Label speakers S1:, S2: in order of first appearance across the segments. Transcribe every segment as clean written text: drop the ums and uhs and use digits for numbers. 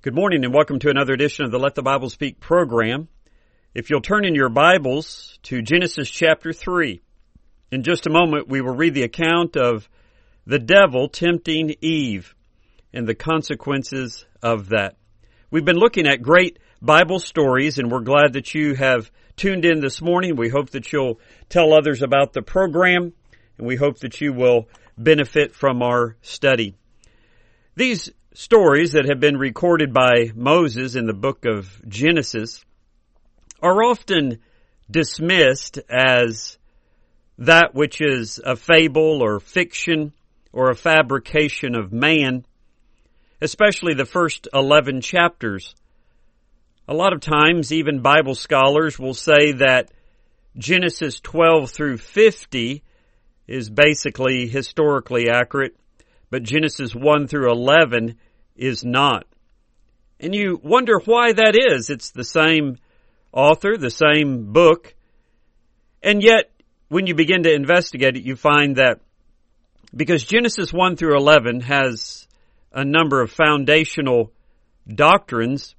S1: Good morning and welcome to another edition of the Let the Bible Speak program. If you'll turn in your Bibles to Genesis chapter 3. In just a moment we will read the account of the devil tempting Eve and the consequences of that. We've been looking at great Bible stories and we're glad that you have tuned in this morning. We hope that you'll tell others about the program and we hope that you will benefit from our study. These stories that have been recorded by Moses in the book of Genesis are often dismissed as that which is a fable or fiction or a fabrication of man, especially the first 11 chapters. A lot of times, even Bible scholars will say that Genesis 12 through 50 is basically historically accurate, but Genesis 1 through 11 is not. And you wonder why that is. It's the same author, the same book. And yet, when you begin to investigate it, you find that because Genesis 1 through 11 has a number of foundational doctrines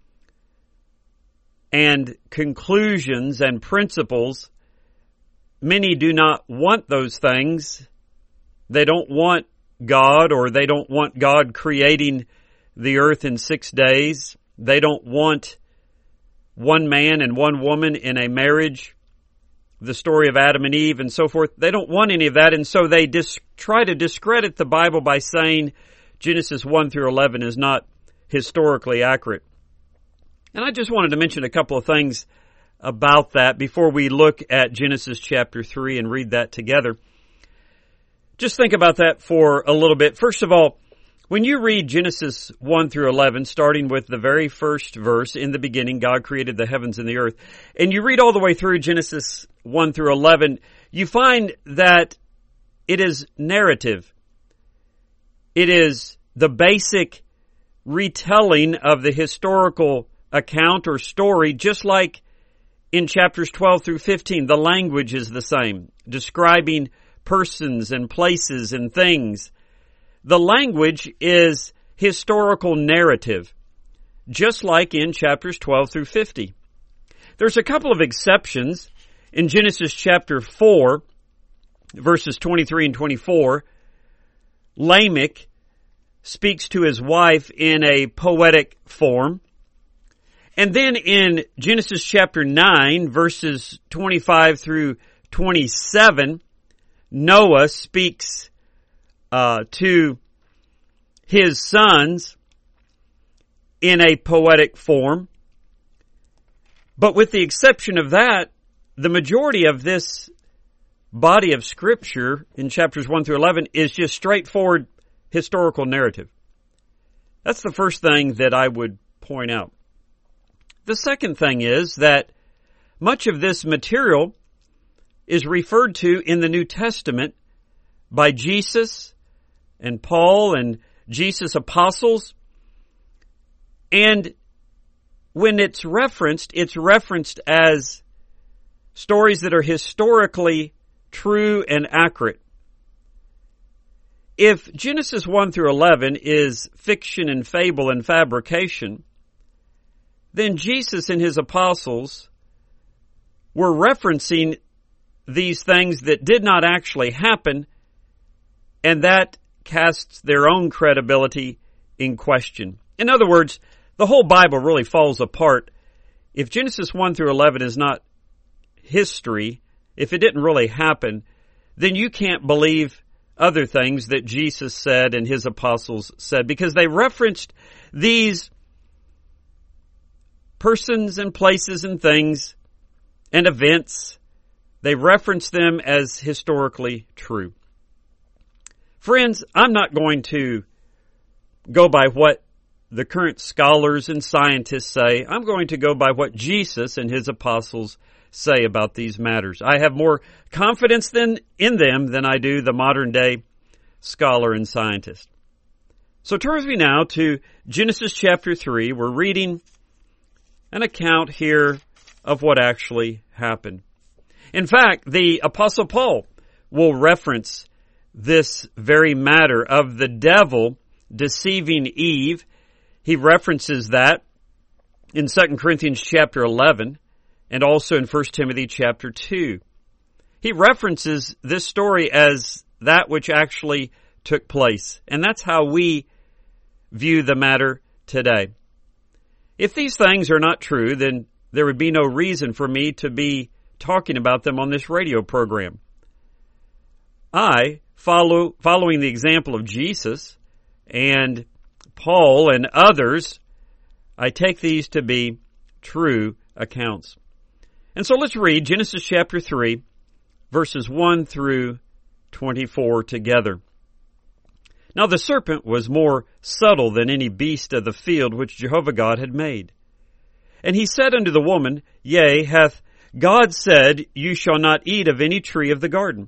S1: and conclusions and principles, many do not want those things. They don't want God, or they don't want God creating the earth in 6 days. They don't want one man and one woman in a marriage, the story of Adam and Eve and so forth. They don't want any of that, and so they try to discredit the Bible by saying Genesis 1 through 11 is not historically accurate. And I just wanted to mention a couple of things about that before we look at Genesis chapter 3 and read that together. Just think about that for a little bit. First of all, when you read Genesis 1 through 11, starting with the very first verse, in the beginning, God created the heavens and the earth, and you read all the way through Genesis 1 through 11, you find that it is narrative. It is the basic retelling of the historical account or story, just like in chapters 12 through 15. The language is the same, describing persons and places and things. The language is historical narrative, just like in chapters 12 through 50. There's a couple of exceptions. In Genesis chapter 4, verses 23 and 24, Lamech speaks to his wife in a poetic form. And then in Genesis chapter 9, verses 25 through 27, Noah speaks to his sons in a poetic form. But with the exception of that, the majority of this body of Scripture in chapters 1 through 11 is just straightforward historical narrative. That's the first thing that I would point out. The second thing is that much of this material is referred to in the New Testament by Jesus and Paul and Jesus' apostles. And when it's referenced as stories that are historically true and accurate. If Genesis 1 through 11 is fiction and fable and fabrication, then Jesus and his apostles were referencing these things that did not actually happen, and that casts their own credibility in question. In other words, the whole Bible really falls apart. If Genesis 1 through 11 is not history, if it didn't really happen, then you can't believe other things that Jesus said and his apostles said, because they referenced these persons and places and things and events. They reference them as historically true. Friends, I'm not going to go by what the current scholars and scientists say. I'm going to go by what Jesus and his apostles say about these matters. I have more confidence in them than I do the modern day scholar and scientist. So turn with me now to Genesis chapter 3. We're reading an account here of what actually happened. In fact, the Apostle Paul will reference this very matter of the devil deceiving Eve He references that in 2 Corinthians chapter 11 and also in 1 Timothy chapter 2. He references this story as that which actually took place. And that's how we view the matter today. If these things are not true, then there would be no reason for me to be talking about them on this radio program. I, following the example of Jesus and Paul and others, I take these to be true accounts. And so let's read Genesis chapter 3, verses 1 through 24 together. Now the serpent was more subtle than any beast of the field which Jehovah God had made. And he said unto the woman, Yea, hath God said, You shall not eat of any tree of the garden?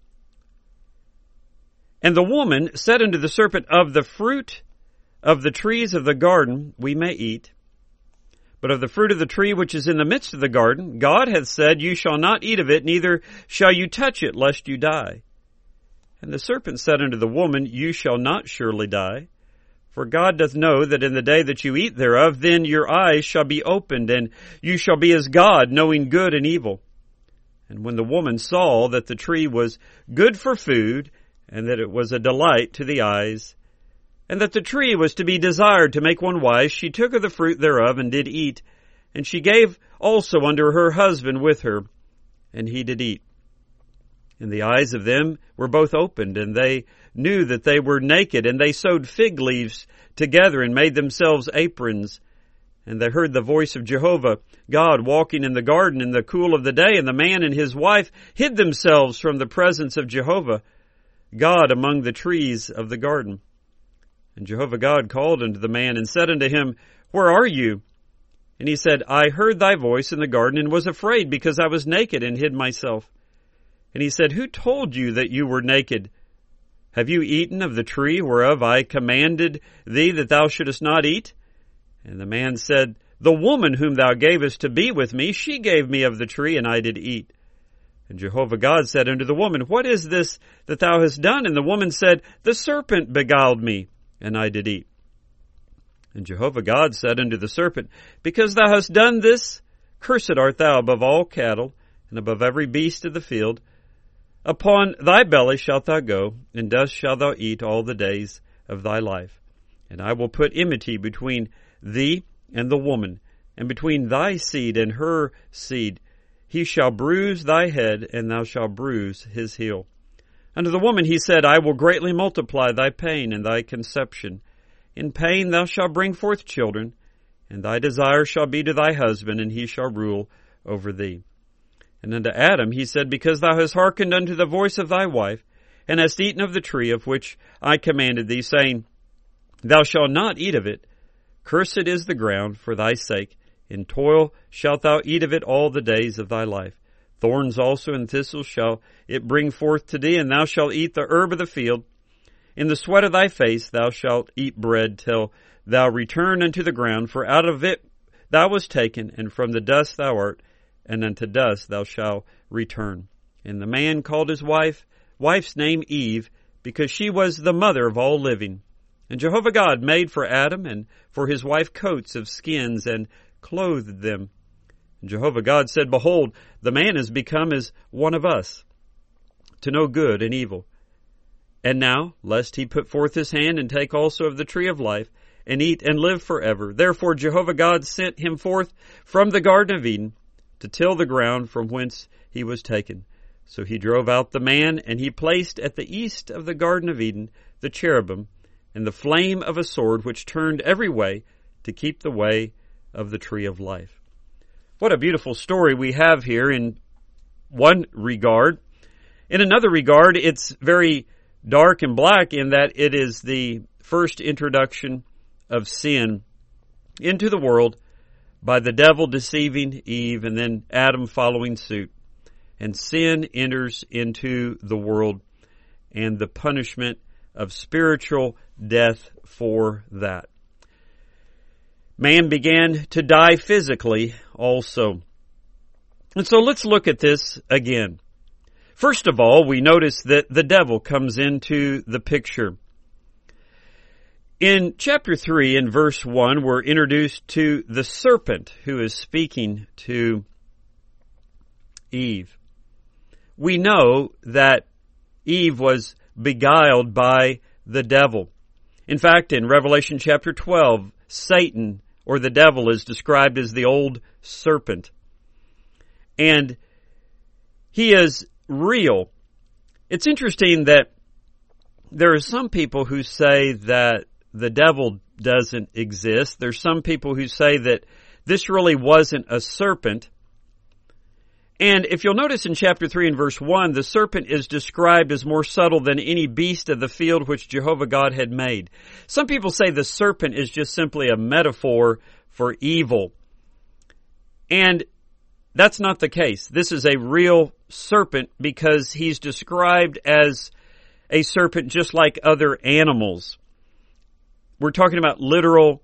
S1: And the woman said unto the serpent, Of the fruit of the trees of the garden we may eat, but of the fruit of the tree which is in the midst of the garden, God hath said, You shall not eat of it, neither shall you touch it, lest you die. And the serpent said unto the woman, You shall not surely die. For God doth know that in the day that you eat thereof, then your eyes shall be opened, and you shall be as God, knowing good and evil. And when the woman saw that the tree was good for food, and that it was a delight to the eyes, and that the tree was to be desired to make one wise, she took of the fruit thereof, and did eat. And she gave also unto her husband with her, and he did eat. And the eyes of them were both opened, and they knew that they were naked, and they sewed fig leaves together, and made themselves aprons. And they heard the voice of Jehovah God walking in the garden in the cool of the day, and the man and his wife hid themselves from the presence of Jehovah God among the trees of the garden. And Jehovah God called unto the man, and said unto him, Where are you? And he said, I heard thy voice in the garden, and was afraid, because I was naked, and hid myself. And he said, Who told you that you were naked? Have you eaten of the tree whereof I commanded thee that thou shouldest not eat? And the man said, The woman whom thou gavest to be with me, she gave me of the tree, and I did eat. And Jehovah God said unto the woman, What is this that thou hast done? And the woman said, The serpent beguiled me, and I did eat. And Jehovah God said unto the serpent, Because thou hast done this, cursed art thou above all cattle, and above every beast of the field. Upon thy belly shalt thou go, and dust shalt thou eat all the days of thy life. And I will put enmity between thee and the woman, and between thy seed and her seed. He shall bruise thy head, and thou shalt bruise his heel. Unto the woman he said, I will greatly multiply thy pain and thy conception. In pain thou shalt bring forth children, and thy desire shall be to thy husband, and he shall rule over thee. And unto Adam he said, Because thou hast hearkened unto the voice of thy wife, and hast eaten of the tree of which I commanded thee, saying, Thou shalt not eat of it. Cursed is the ground for thy sake. In toil shalt thou eat of it all the days of thy life. Thorns also and thistles shall it bring forth to thee, and thou shalt eat the herb of the field. In the sweat of thy face thou shalt eat bread till thou return unto the ground, for out of it thou wast taken, and from the dust thou art, and unto dust thou shalt return. And the man called his wife's name Eve, because she was the mother of all living. And Jehovah God made for Adam and for his wife coats of skins, and clothed them. And Jehovah God said, Behold, the man is become as one of us, to know good and evil. And now, lest he put forth his hand, and take also of the tree of life, and eat and live forever. Therefore Jehovah God sent him forth from the Garden of Eden, to till the ground from whence he was taken. So he drove out the man, and he placed at the east of the Garden of Eden the cherubim, and the flame of a sword which turned every way, to keep the way of the tree of life. What a beautiful story we have here in one regard. In another regard, it's very dark and black in that it is the first introduction of sin into the world by the devil deceiving Eve, and then Adam following suit. And sin enters into the world, and the punishment of spiritual death for that. Man began to die physically also. And so let's look at this again. First of all, we notice that the devil comes into the picture. In chapter 3, in verse 1, we're introduced to the serpent who is speaking to Eve. We know that Eve was beguiled by the devil. In fact, in Revelation chapter 12, Satan, or the devil, is described as the old serpent. And he is real. It's interesting that there are some people who say that the devil doesn't exist. There's some people who say that this really wasn't a serpent. And if you'll notice in chapter 3 and verse 1, the serpent is described as more subtle than any beast of the field which Jehovah God had made. Some people say the serpent is just simply a metaphor for evil. And that's not the case. This is a real serpent because he's described as a serpent just like other animals. We're talking about literal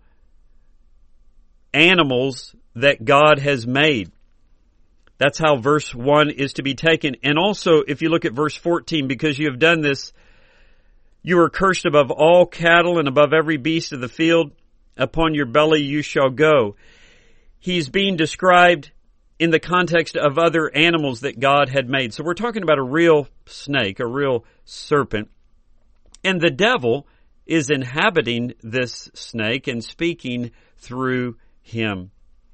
S1: animals that God has made. That's how verse 1 is to be taken. And also, if you look at verse 14, because you have done this, you are cursed above all cattle and above every beast of the field. Upon your belly you shall go. He's being described in the context of other animals that God had made. So we're talking about a real snake, a real serpent. And the devil is inhabiting this snake and speaking through him.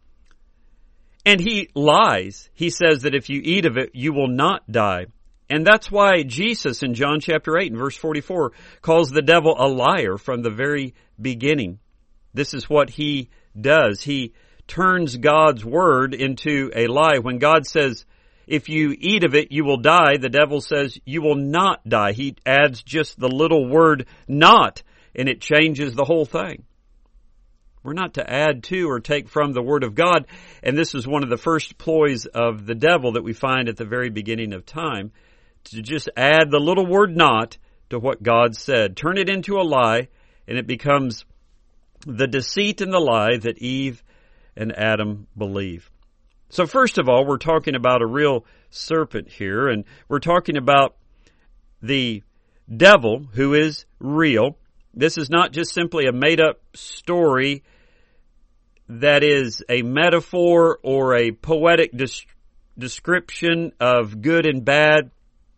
S1: And he lies. He says that if you eat of it, you will not die. And that's why Jesus in John chapter 8 and verse 44 calls the devil a liar from the very beginning. This is what he does. He turns God's word into a lie. When God says, if you eat of it, you will die, the devil says, you will not die. He adds just the little word not, and it changes the whole thing. We're not to add to or take from the Word of God. And this is one of the first ploys of the devil that we find at the very beginning of time, to just add the little word not to what God said. Turn it into a lie, and it becomes the deceit and the lie that Eve and Adam believe. So first of all, we're talking about a real serpent here, and we're talking about the devil who is real. This is not just simply a made-up story that is a metaphor or a poetic description of good and bad.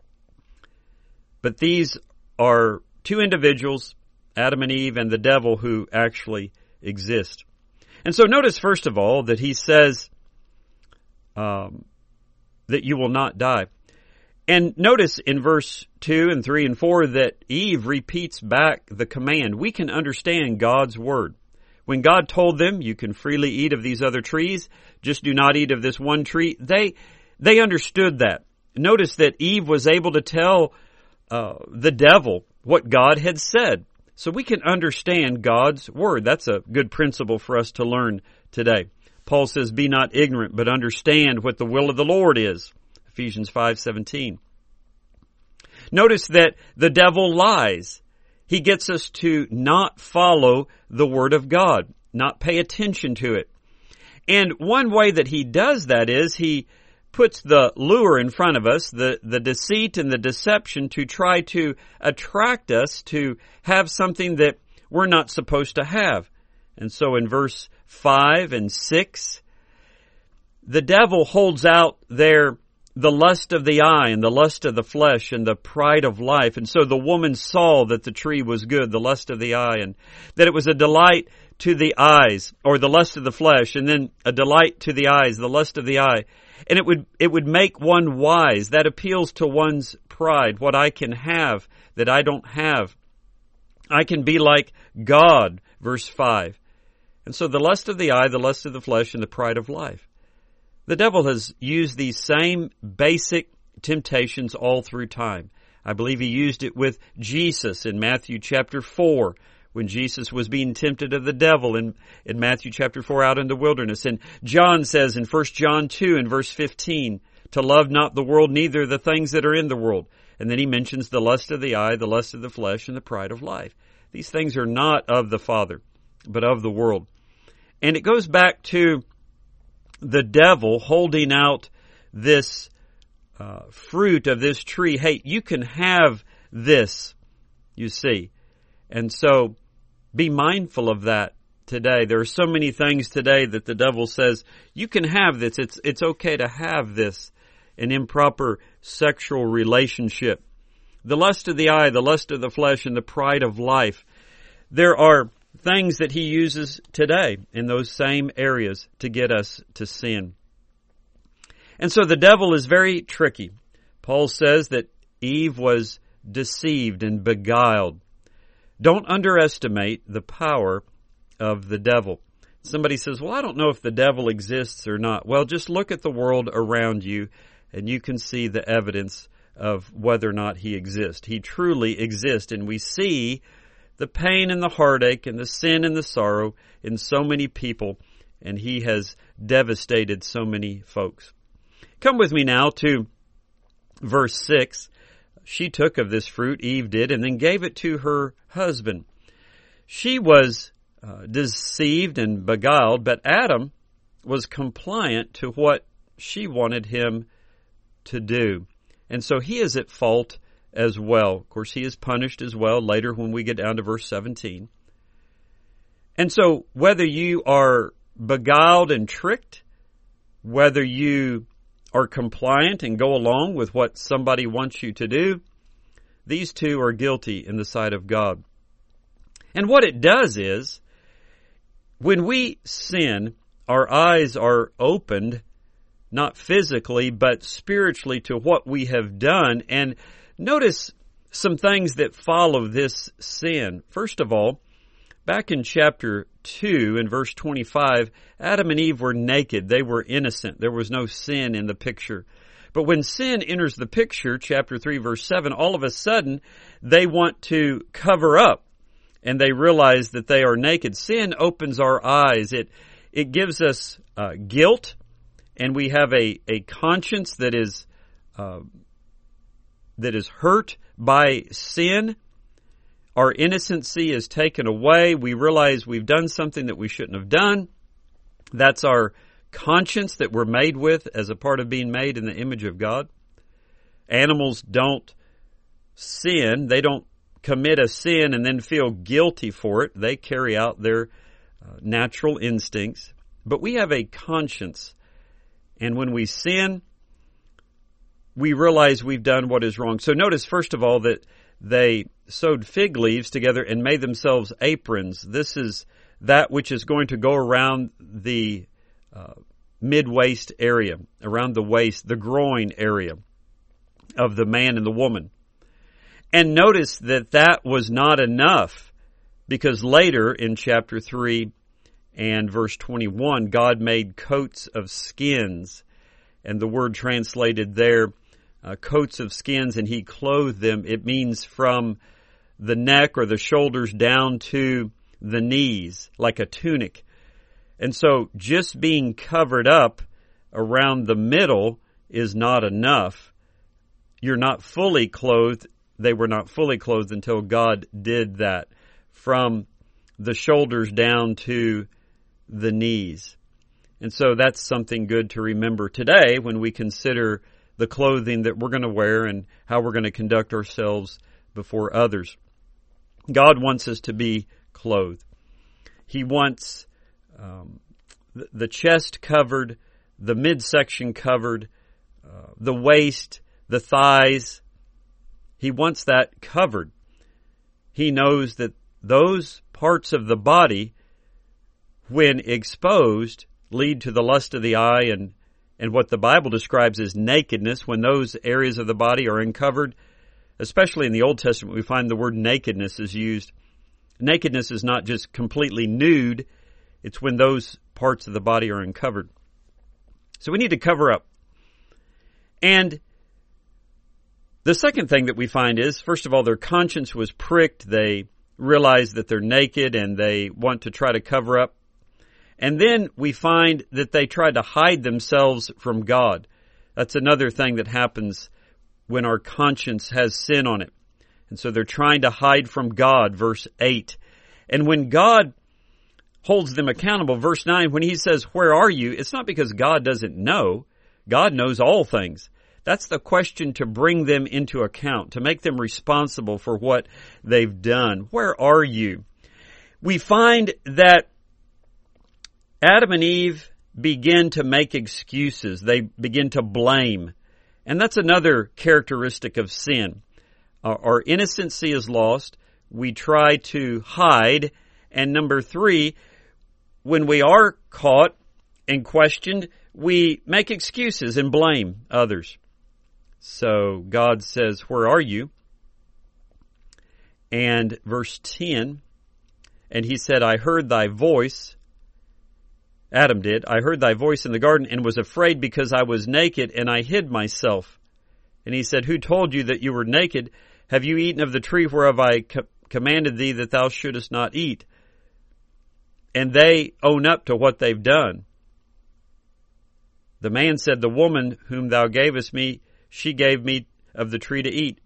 S1: But these are two individuals, Adam and Eve, and the devil, who actually exist. And so notice, first of all, that he says that you will not die. And notice in verse 2 and 3 and 4 that Eve repeats back the command. We can understand God's word. When God told them, you can freely eat of these other trees, just do not eat of this one tree, they understood that. Notice that Eve was able to tell the devil what God had said. So we can understand God's word. That's a good principle for us to learn today. Paul says, be not ignorant, but understand what the will of the Lord is. Ephesians 5:17. Notice that the devil lies. He gets us to not follow the Word of God, not pay attention to it. And one way that he does that is he puts the lure in front of us, the deceit and the deception, to try to attract us to have something that we're not supposed to have. And so in verse 5 and 6, the devil holds out there the lust of the eye and the lust of the flesh and the pride of life. And so the woman saw that the tree was good, the lust of the eye, and that it was a delight to the eyes, or the lust of the flesh, and then a delight to the eyes, the lust of the eye. And it would make one wise. That appeals to one's pride, what I can have that I don't have. I can be like God, verse 5. And so the lust of the eye, the lust of the flesh, and the pride of life. The devil has used these same basic temptations all through time. I believe he used it with Jesus in Matthew chapter 4, when Jesus was being tempted of the devil in Matthew chapter 4 out in the wilderness. And John says in 1 John 2 and verse 15, to love not the world, neither the things that are in the world. And then he mentions the lust of the eye, the lust of the flesh, and the pride of life. These things are not of the Father, but of the world. And it goes back to the devil holding out this fruit of this tree. Hey, you can have this, you see. And so Be mindful of that today. There are so many things today that the devil says, you can have this. It's okay to have this. An improper sexual relationship. The lust of the eye, the lust of the flesh, and the pride of life. There are things that he uses today in those same areas to get us to sin. And so the devil is very tricky. Paul says that Eve was deceived and beguiled. Don't underestimate the power of the devil. Somebody says, well, I don't know if the devil exists or not. Well, just look at the world around you and you can see the evidence of whether or not he exists. He truly exists, and we see the pain and the heartache and the sin and the sorrow in so many people, and he has devastated so many folks. Come with me now to verse 6. She took of this fruit, Eve did, and then gave it to her husband. She was deceived and beguiled, but Adam was compliant to what she wanted him to do. And so he is at fault as well. Of course, he is punished as well later when we get down to verse 17. And so whether you are beguiled and tricked, whether you are compliant and go along with what somebody wants you to do, these two are guilty in the sight of God. And what it does is, when we sin, our eyes are opened, not physically, but spiritually to what we have done. And notice some things that follow this sin. First of all, back in chapter 2 in verse 25, Adam and Eve were naked. They were innocent. There was no sin in the picture. But when sin enters the picture, chapter 3 verse 7, all of a sudden they want to cover up and they realize that they are naked. Sin opens our eyes. It gives us guilt. And we have a conscience that is hurt by sin. Our innocency is taken away. We realize we've done something that we shouldn't have done. That's our conscience that we're made with as a part of being made in the image of God. Animals don't sin. They don't commit a sin and then feel guilty for it. They carry out their natural instincts. But we have a conscience. And when we sin, we realize we've done what is wrong. So notice, first of all, that they sewed fig leaves together and made themselves aprons. This is that which is going to go around the mid-waist area, around the waist, the groin area of the man and the woman. And notice that that was not enough, because later in chapter 3, and verse 21, God made coats of skins. And the word translated there, coats of skins, and he clothed them. It means from the neck or the shoulders down to the knees, like a tunic. And so just being covered up around the middle is not enough. You're not fully clothed. They were not fully clothed until God did that. From the shoulders down to the knees. And so that's something good to remember today when we consider the clothing that we're going to wear and how we're going to conduct ourselves before others. God wants us to be clothed. He wants the chest covered, the midsection covered, the waist, the thighs. He wants that covered. He knows that those parts of the body, when exposed, lead to the lust of the eye and what the Bible describes as nakedness. When those areas of the body are uncovered, especially in the Old Testament, we find the word nakedness is used. Nakedness is not just completely nude. It's when those parts of the body are uncovered. So we need to cover up. And the second thing that we find is, first of all, their conscience was pricked. They realize that they're naked and they want to try to cover up. And then we find that they tried to hide themselves from God. That's another thing that happens when our conscience has sin on it. And so they're trying to hide from God, verse 8. And when God holds them accountable, verse 9, when he says, where are you? It's not because God doesn't know. God knows all things. That's the question to bring them into account, to make them responsible for what they've done. Where are you? we find that Adam and Eve begin to make excuses. They begin to blame. And that's another characteristic of sin. Our innocency is lost. We try to hide. And number 3, when we are caught and questioned, we make excuses and blame others. So God says, "Where are you?" And verse 10, and he said, "I heard thy voice." Adam did. "I heard thy voice in the garden and was afraid because I was naked and I hid myself." And he said, "Who told you that you were naked? Have you eaten of the tree whereof I commanded thee that thou shouldest not eat?" And they own up to what they've done. The man said, "The woman whom thou gavest me, she gave me of the tree to eat."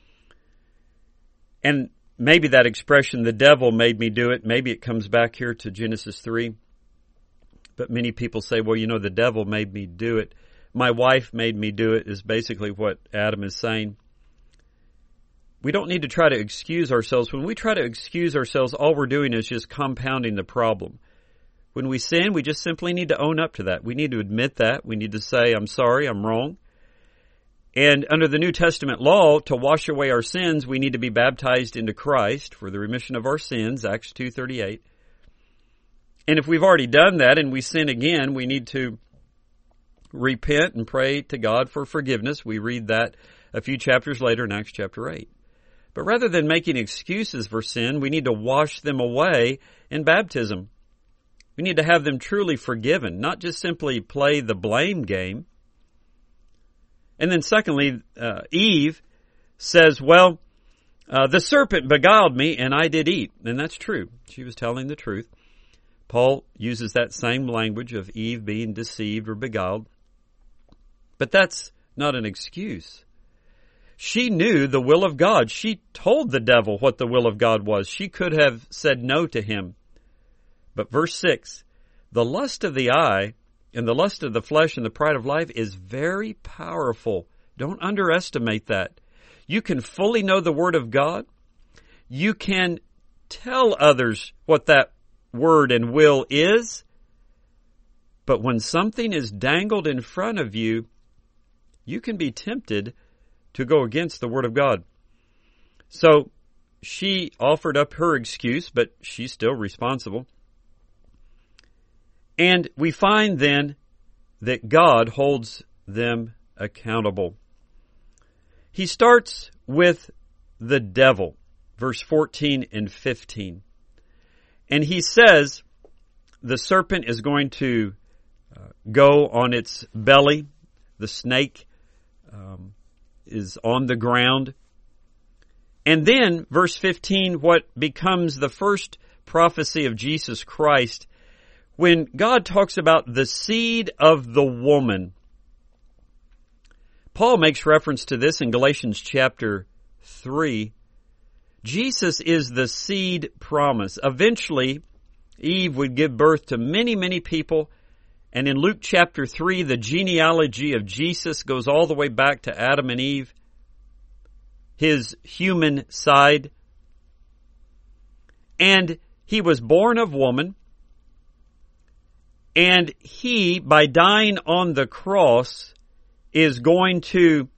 S1: And maybe that expression, "the devil made me do it," maybe it comes back here to Genesis 3. But many people say, well, the devil made me do it. My wife made me do it, is basically what Adam is saying. We don't need to try to excuse ourselves. When we try to excuse ourselves, all we're doing is just compounding the problem. When we sin, we just simply need to own up to that. We need to admit that. We need to say, "I'm sorry, I'm wrong." And under the New Testament law, to wash away our sins, we need to be baptized into Christ for the remission of our sins, Acts 2:38. And if we've already done that and we sin again, we need to repent and pray to God for forgiveness. We read that a few chapters later in Acts chapter 8. But rather than making excuses for sin, we need to wash them away in baptism. We need to have them truly forgiven, not just simply play the blame game. And then secondly, Eve says, well, the serpent beguiled me and I did eat. And that's true. She was telling the truth. Paul uses that same language of Eve being deceived or beguiled. But that's not an excuse. She knew the will of God. She told the devil what the will of God was. She could have said no to him. But verse 6, the lust of the eye and the lust of the flesh and the pride of life is very powerful. Don't underestimate that. You can fully know the Word of God. You can tell others what that word and will is. But when something is dangled in front of you, you can be tempted to go against the Word of God. So she offered up her excuse, but she's still responsible. And we find then that God holds them accountable. He starts with the devil, verse 14 and 15. And he says the serpent is going to go on its belly. The snake is on the ground. And then, verse 15, what becomes the first prophecy of Jesus Christ, when God talks about the seed of the woman. Paul makes reference to this in Galatians chapter 3. Jesus is the seed promise. Eventually, Eve would give birth to many, many people. And in Luke chapter 3, the genealogy of Jesus goes all the way back to Adam and Eve, his human side. And he was born of woman. And he, by dying on the cross, is going to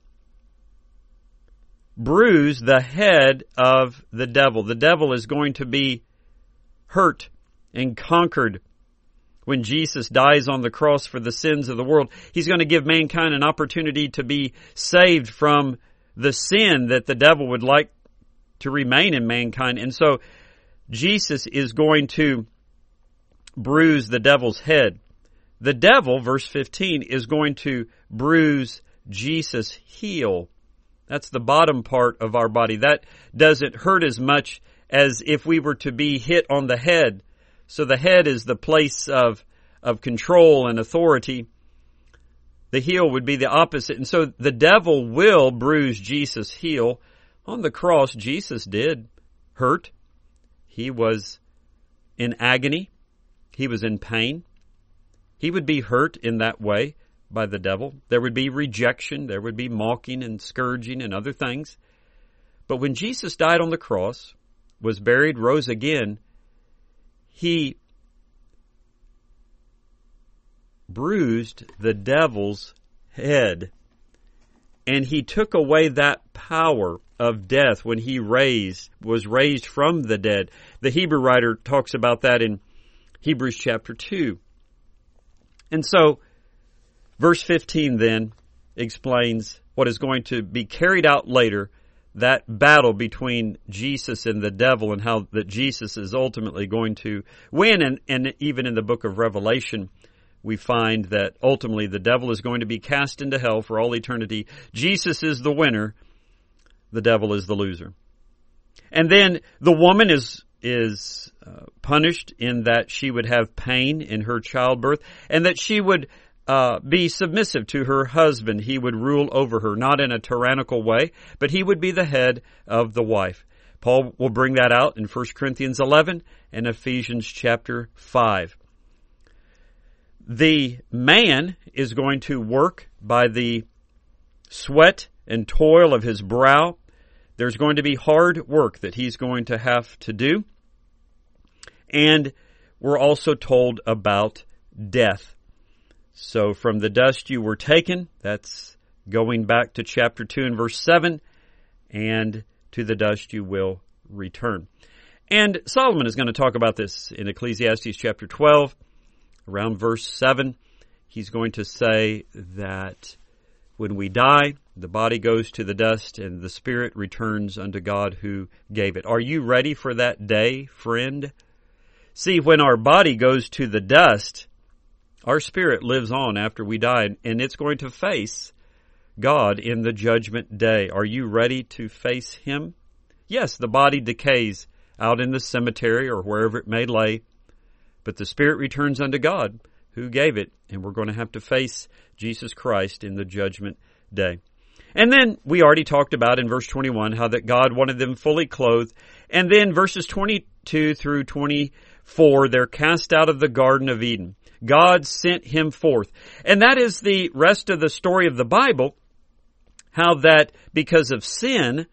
S1: bruise the head of the devil. The devil is going to be hurt and conquered when Jesus dies on the cross for the sins of the world. He's going to give mankind an opportunity to be saved from the sin that the devil would like to remain in mankind. And so Jesus is going to bruise the devil's head. The devil, verse 15, is going to bruise Jesus' heel. That's the bottom part of our body. That doesn't hurt as much as if we were to be hit on the head. So the head is the place of control and authority. The heel would be the opposite. And so the devil will bruise Jesus' heel. On the cross, Jesus did hurt. He was in agony. He was in pain. He would be hurt in that way by the devil. There would be rejection. There would be mocking and scourging and other things. But when Jesus died on the cross, was buried, rose again, He bruised the devil's head, and he took away that power of death when he was raised from the dead. The Hebrew writer talks about that in Hebrews chapter 2. And so, verse 15 then explains what is going to be carried out later, that battle between Jesus and the devil, and how that Jesus is ultimately going to win. And even in the book of Revelation, we find that ultimately the devil is going to be cast into hell for all eternity. Jesus is the winner. The devil is the loser. And then the woman is punished in that she would have pain in her childbirth, and that she would be submissive to her husband. He would rule over her, not in a tyrannical way, but he would be the head of the wife. Paul will bring that out in 1 Corinthians 11 and Ephesians chapter 5. The man is going to work by the sweat and toil of his brow. There's going to be hard work that he's going to have to do. And we're also told about death. So from the dust you were taken, that's going back to chapter 2 and verse 7, and to the dust you will return. And Solomon is going to talk about this in Ecclesiastes chapter 12, around verse 7. He's going to say that when we die, the body goes to the dust and the spirit returns unto God who gave it. Are you ready for that day, friend? See, when our body goes to the dust, our spirit lives on after we die, and it's going to face God in the judgment day. Are you ready to face Him? Yes, the body decays out in the cemetery or wherever it may lay, but the spirit returns unto God who gave it, and we're going to have to face Jesus Christ in the judgment day. And then we already talked about in verse 21 how that God wanted them fully clothed. And then verses 22 through 24, they're cast out of the Garden of Eden. God sent him forth. And that is the rest of the story of the Bible, how that because of sin,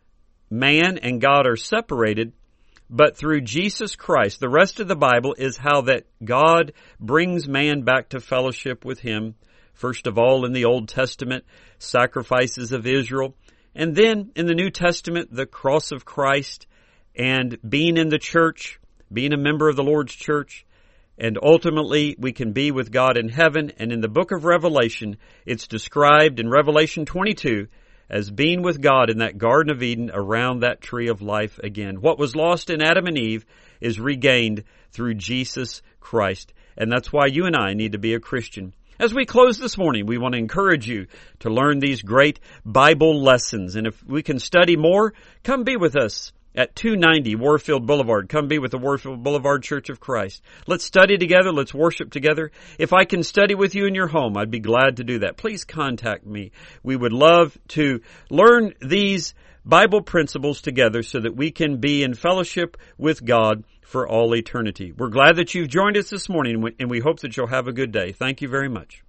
S1: man and God are separated, but through Jesus Christ, the rest of the Bible is how that God brings man back to fellowship with Him. First of all, in the Old Testament, sacrifices of Israel. And then in the New Testament, the cross of Christ and being in the church, being a member of the Lord's church. And ultimately, we can be with God in heaven. And in the book of Revelation, it's described in Revelation 22 as being with God in that Garden of Eden around that tree of life again. What was lost in Adam and Eve is regained through Jesus Christ. And that's why you and I need to be a Christian. As we close this morning, we want to encourage you to learn these great Bible lessons. And if we can study more, come be with us at 290 Warfield Boulevard. Come be with the Warfield Boulevard Church of Christ. Let's study together. Let's worship together. If I can study with you in your home, I'd be glad to do that. Please contact me. We would love to learn these Bible principles together so that we can be in fellowship with God for all eternity. We're glad that you've joined us this morning, and we hope that you'll have a good day. Thank you very much.